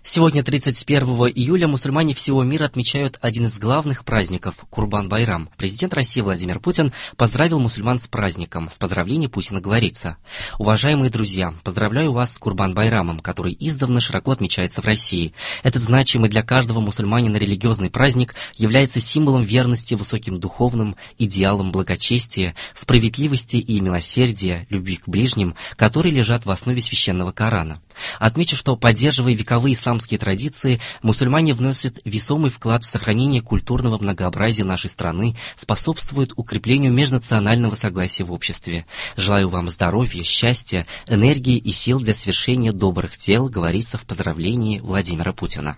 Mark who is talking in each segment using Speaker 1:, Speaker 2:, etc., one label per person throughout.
Speaker 1: Сегодня, 31 июля, мусульмане всего мира отмечают один из главных праздников – Курбан-байрам. Президент России Владимир Путин поздравил мусульман с праздником. В поздравлении Путина говорится: «Уважаемые друзья, поздравляю вас с Курбан-байрамом, который издавна широко отмечается в России. Этот значимый для каждого мусульманина религиозный праздник является символом верности высоким духовным идеалам благочестия, справедливости и милосердия, любви к ближним, которые лежат в основе священного Корана. Отмечу, что, поддерживая вековые исламские традиции, мусульмане вносят весомый вклад в сохранение культурного многообразия нашей страны, способствуют укреплению межнационального согласия в обществе. Желаю вам здоровья, счастья, энергии и сил для совершения добрых дел», говорится в поздравлении Владимира Путина.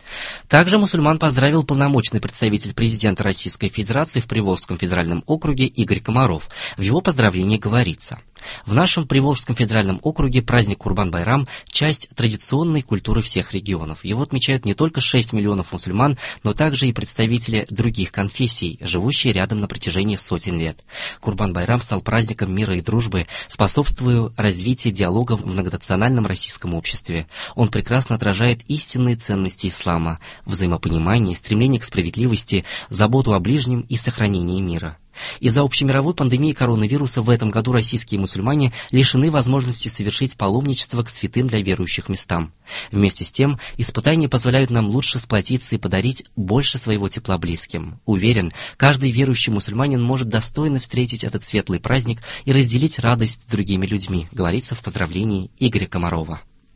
Speaker 1: Также мусульман поздравил полномочный представитель президента Российской Федерации в Приволжском федеральном округе Игорь Комаров. В его поздравлении говорится: «В нашем Приволжском федеральном округе праздник Курбан-байрам – часть традиционной культуры всех регионов. Его отмечают не только 6 миллионов мусульман, но также и представители других конфессий, живущие рядом на протяжении сотен лет. Курбан-байрам стал праздником мира и дружбы, способствуя развитию диалога в многонациональном российском обществе. Он прекрасно отражает истинные ценности ислама – взаимопонимание, стремление к справедливости, заботу о ближнем и сохранение мира». Из-за общемировой пандемии коронавируса в этом году российские мусульмане лишены возможности совершить паломничество к святым для верующих местам. Вместе с тем, испытания позволяют нам лучше сплотиться и подарить больше своего тепла близким. Уверен, каждый верующий мусульманин может достойно встретить этот светлый праздник и разделить радость с другими людьми, говорится в поздравлении Игоря Комарова.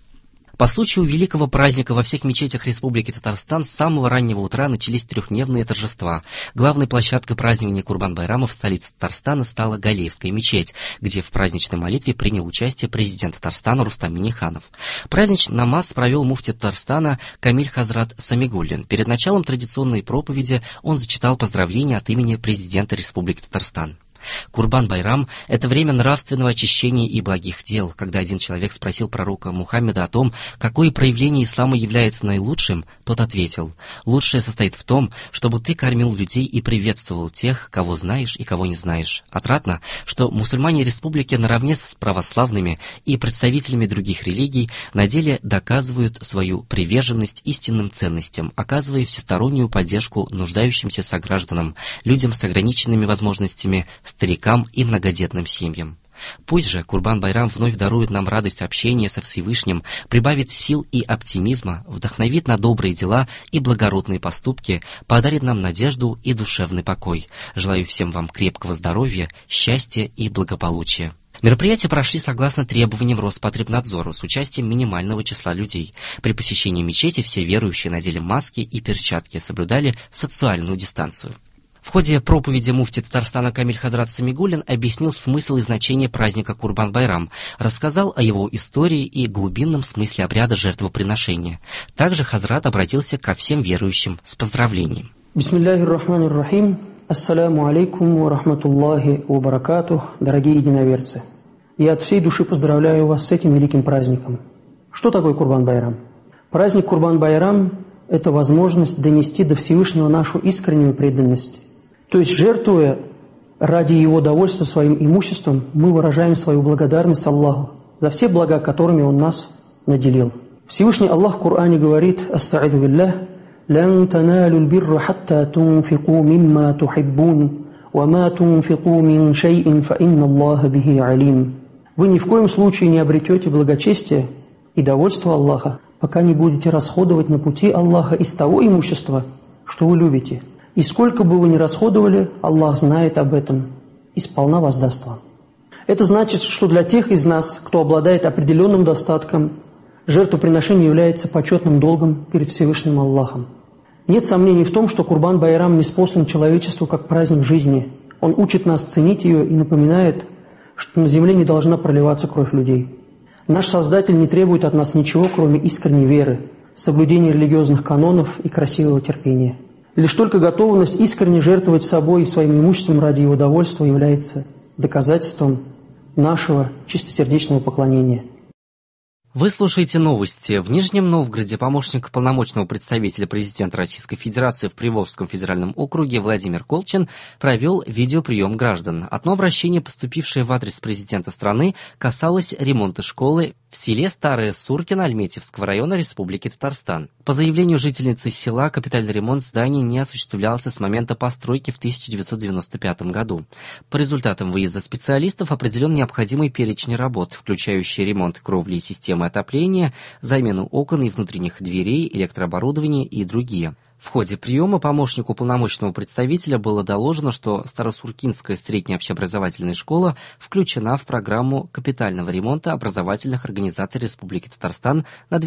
Speaker 1: По случаю великого праздника во всех мечетях Республики Татарстан с самого раннего утра начались трехдневные торжества. Главной площадкой празднования Курбан-байрама в столице Татарстана стала Галеевская мечеть, где в праздничной молитве принял участие президент Татарстана Рустам Минниханов. Праздничный намаз провел муфти Татарстана Камиль Хазрат Самигуллин. Перед началом традиционной проповеди он зачитал поздравления от имени президента Республики Татарстан. Курбан-байрам – это время нравственного очищения и благих дел. Когда один человек спросил пророка Мухаммеда о том, какое проявление ислама является наилучшим, тот ответил: «Лучшее состоит в том, чтобы ты кормил людей и приветствовал тех, кого знаешь и кого не знаешь». Отрадно, что мусульмане республики наравне с православными и представителями других религий на деле доказывают свою приверженность истинным ценностям, оказывая всестороннюю поддержку нуждающимся согражданам, людям с ограниченными возможностями, старикам и многодетным семьям. Пусть же Курбан-байрам вновь дарует нам радость общения со Всевышним, прибавит сил и оптимизма, вдохновит на добрые дела и благородные поступки, подарит нам надежду и душевный покой. Желаю всем вам крепкого здоровья, счастья и благополучия». Мероприятия прошли согласно требованиям Роспотребнадзора с участием минимального числа людей. При посещении мечети все верующие надели маски и перчатки, соблюдали социальную дистанцию. В ходе проповеди муфти Татарстана Камиль Хазрат Самигуллин объяснил смысл и значение праздника Курбан-байрам, рассказал о его истории и глубинном смысле обряда жертвоприношения. Также Хазрат обратился ко всем верующим с поздравлением.
Speaker 2: Бисмиллахир-рахманир-рахим. Ассаляму алейкум ва рахматуллахи ва баракатух, дорогие единоверцы. Я от всей души поздравляю вас с этим великим праздником. Что такое Курбан-байрам? Праздник Курбан-байрам – это возможность донести до Всевышнего нашу искреннюю преданность. То есть, жертвуя ради Его довольства своим имуществом, мы выражаем свою благодарность Аллаху за все блага, которыми Он нас наделил. Всевышний Аллах в Коране говорит: «Аста'иду биллях, лан таналу лбирра хатта тунфику мимма тухиббун, ва ма тунфику мин шай'ин фа инна Аллаха бихи алим». Вы ни в коем случае не обретете благочестие и довольство Аллаха, пока не будете расходовать на пути Аллаха из того имущества, что вы любите. И сколько бы вы ни расходовали, Аллах знает об этом и сполна воздаст вам. Это значит, что для тех из нас, кто обладает определенным достатком, жертвоприношение является почетным долгом перед Всевышним Аллахом. Нет сомнений в том, что Курбан-байрам ниспослан человечеству как праздник жизни. Он учит нас ценить ее и напоминает, что на земле не должна проливаться кровь людей. Наш Создатель не требует от нас ничего, кроме искренней веры, соблюдения религиозных канонов и красивого терпения. Лишь только готовность искренне жертвовать собой и своим имуществом ради Его довольства является доказательством нашего чистосердечного поклонения.
Speaker 1: Вы слушаете новости. В Нижнем Новгороде помощник полномочного представителя президента Российской Федерации в Приволжском федеральном округе Владимир Колчин провел видеоприем граждан. Одно обращение, поступившее в адрес президента страны, касалось ремонта школы в в селе Старое Суркино Альметьевского района Республики Татарстан. По заявлению жительницы села, капитальный ремонт здания не осуществлялся с момента постройки в 1995 году. По результатам выезда специалистов определен необходимый перечень работ, включающий ремонт кровли и системы отопления, замену окон и внутренних дверей, электрооборудования и другие. В ходе приема помощнику уполномоченного представителя было доложено, что Старосуркинская средняя общеобразовательная школа включена в программу капитального ремонта образовательных организаций Республики Татарстан на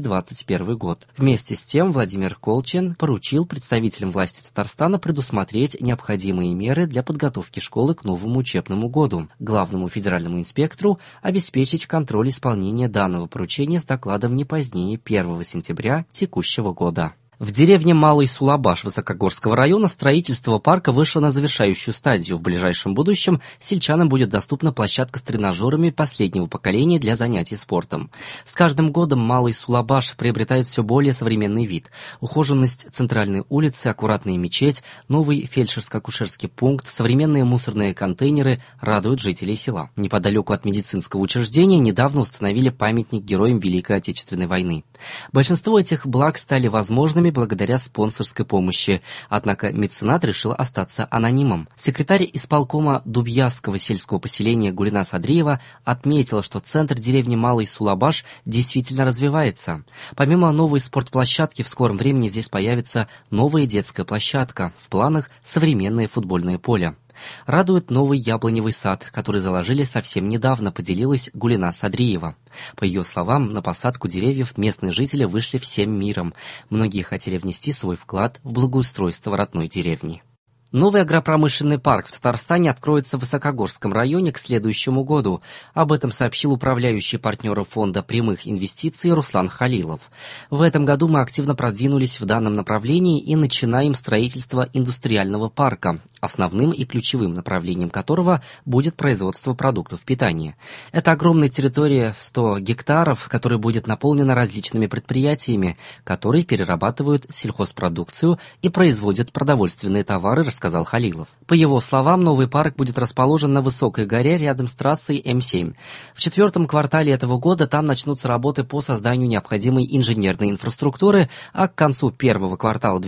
Speaker 1: 2021 год. Вместе с тем Владимир Колчин поручил представителям власти Татарстана предусмотреть необходимые меры для подготовки школы к новому учебному году. Главному федеральному инспектору обеспечить контроль исполнения данного поручения с докладом не позднее 1 сентября текущего года. В деревне Малый Сулабаш Высокогорского района строительство парка вышло на завершающую стадию. В ближайшем будущем сельчанам будет доступна площадка с тренажерами последнего поколения для занятий спортом. С каждым годом Малый Сулабаш приобретает все более современный вид. Ухоженность центральной улицы, аккуратная мечеть, новый фельдшерско-акушерский пункт, современные мусорные контейнеры радуют жителей села. Неподалеку от медицинского учреждения недавно установили памятник героям Великой Отечественной войны. Большинство этих благ стали возможными благодаря спонсорской помощи, однако меценат решил остаться анонимом. Секретарь исполкома Дубьясского сельского поселения Гулинас Адриева отметила, что центр деревни Малый Сулабаш действительно развивается. Помимо новой спортплощадки, в скором времени здесь появится новая детская площадка, в планах современное футбольное поле. Радует новый яблоневый сад, который заложили совсем недавно, поделилась Гулинас Адриева. По ее словам, на посадку деревьев местные жители вышли всем миром. Многие хотели внести свой вклад в благоустройство родной деревни. Новый агропромышленный парк в Татарстане откроется в Высокогорском районе к следующему году. Об этом сообщил управляющий партнера фонда прямых инвестиций Руслан Халилов. В этом году мы активно продвинулись в данном направлении и начинаем строительство индустриального парка, основным и ключевым направлением которого будет производство продуктов питания. Это огромная территория в 100 гектаров, которая будет наполнена различными предприятиями, которые перерабатывают сельхозпродукцию и производят продовольственные товары, сказал Халилов. По его словам, новый парк будет расположен на высокой горе рядом с трассой М7. В 4-м квартале этого года там начнутся работы по созданию необходимой инженерной инфраструктуры, а к концу 1-го квартала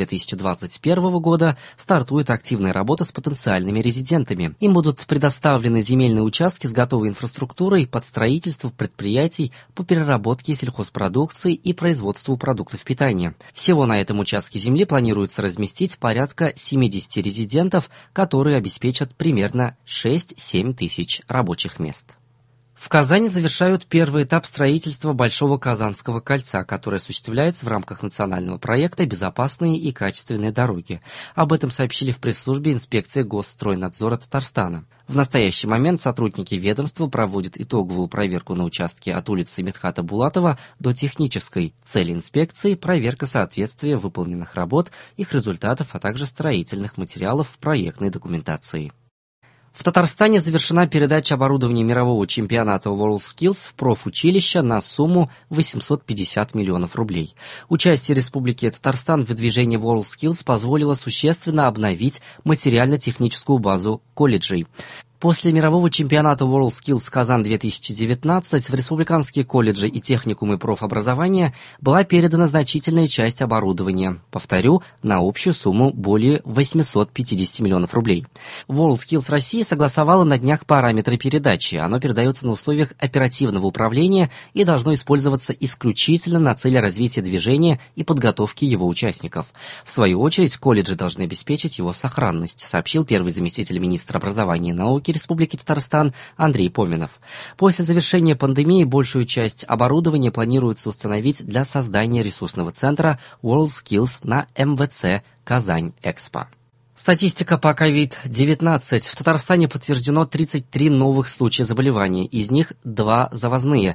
Speaker 1: 2021 года стартует активная работа с потенциальными резидентами. Им будут предоставлены земельные участки с готовой инфраструктурой под строительство предприятий по переработке сельхозпродукции и производству продуктов питания. Всего на этом участке земли планируется разместить порядка 70 резидентов, которые обеспечат примерно 6-7 тысяч рабочих мест. В Казани завершают первый этап строительства Большого Казанского кольца, которое осуществляется в рамках национального проекта «Безопасные и качественные дороги». Об этом сообщили в пресс-службе инспекции Госстройнадзора Татарстана. В настоящий момент сотрудники ведомства проводят итоговую проверку на участке от улицы Медхата Булатова до Технической. Цель инспекции – проверка соответствия выполненных работ, их результатов, а также строительных материалов в проектной документации. В Татарстане завершена передача оборудования мирового чемпионата WorldSkills в профучилища на сумму 850 миллионов рублей. Участие Республики Татарстан в выдвижении WorldSkills позволило существенно обновить материально-техническую базу колледжей. После мирового чемпионата WorldSkills Казан-2019 в республиканские колледжи и техникумы профобразования была передана значительная часть оборудования, повторю, на общую сумму более 850 миллионов рублей. WorldSkills России согласовала на днях параметры передачи. Оно передается на условиях оперативного управления и должно использоваться исключительно на цели развития движения и подготовки его участников. В свою очередь, колледжи должны обеспечить его сохранность, сообщил первый заместитель министра образования и науки Республики Татарстан Андрей Поминов. После завершения пандемии большую часть оборудования планируется установить для создания ресурсного центра WorldSkills на МВЦ Казань-Экспо. Статистика по COVID-19. В Татарстане подтверждено 33 новых случая заболевания, из них 2 завозные,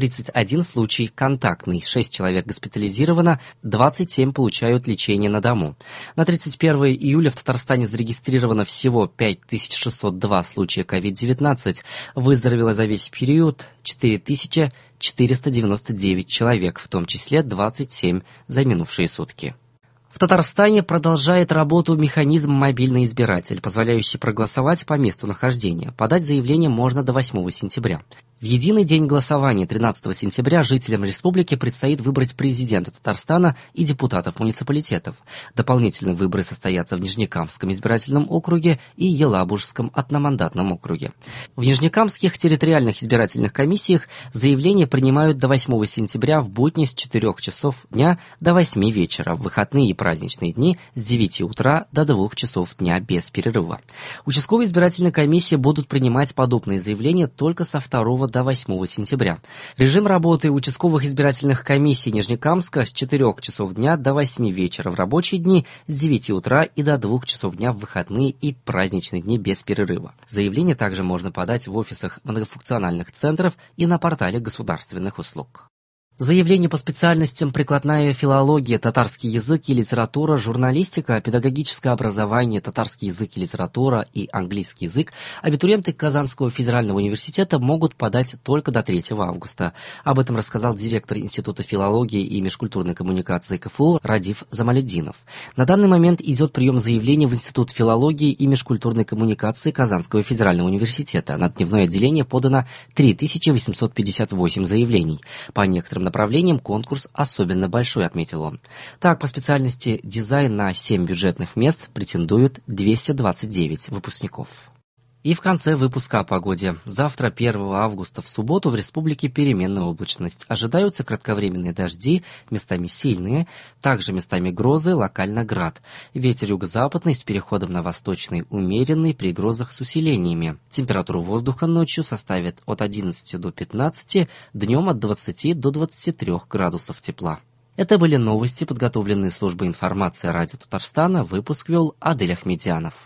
Speaker 1: 31 случай контактный, 6 человек госпитализировано, 27 получают лечение на дому. На 31 июля в Татарстане зарегистрировано всего 5602 случая COVID-19, выздоровело за весь период 4499 человек, в том числе 27 за минувшие сутки. В Татарстане продолжает работу механизм «Мобильный избиратель», позволяющий проголосовать по месту нахождения. Подать заявление можно до 8 сентября. В единый день голосования 13 сентября жителям республики предстоит выбрать президента Татарстана и депутатов муниципалитетов. Дополнительные выборы состоятся в Нижнекамском избирательном округе и Елабужском одномандатном округе. В нижнекамских территориальных избирательных комиссиях заявления принимают до 8 сентября в будни с 4 часов дня до 8 вечера, в выходные и праздничные дни с 9 утра до 2 часов дня без перерыва. Участковые избирательные комиссии будут принимать подобные заявления только со 2 до 8 сентября. Режим работы участковых избирательных комиссий Нижнекамска с 4 часов дня до 8 вечера в рабочие дни, с 9 утра и до 2 часов дня в выходные и праздничные дни без перерыва. Заявление также можно подать в офисах многофункциональных центров и на портале государственных услуг. Заявления по специальностям прикладная филология, татарский язык и литература, журналистика, педагогическое образование, татарский язык и литература и английский язык абитуриенты Казанского федерального университета могут подать только до 3 августа. Об этом рассказал директор Института филологии и межкультурной коммуникации КФУ Радиф Замалетдинов. На данный момент идет прием заявлений в Институт филологии и межкультурной коммуникации Казанского федерального университета. На дневное отделение подано 3858 заявлений. По некоторым направлениям конкурс особенно большой, отметил он. Так, по специальности дизайн на 7 бюджетных мест претендуют 229 выпускников. И в конце выпуска о погоде. Завтра, 1 августа, в субботу, в республике переменная облачность. Ожидаются кратковременные дожди, местами сильные, также местами грозы, локально град. Ветер юго-западный с переходом на восточный умеренный, при грозах с усилениями. Температура воздуха ночью составит от 11 до 15, днем от 20 до 23 градусов тепла. Это были новости, подготовленные службой информации радио Татарстана. Выпуск вел Адель Ахмедянов.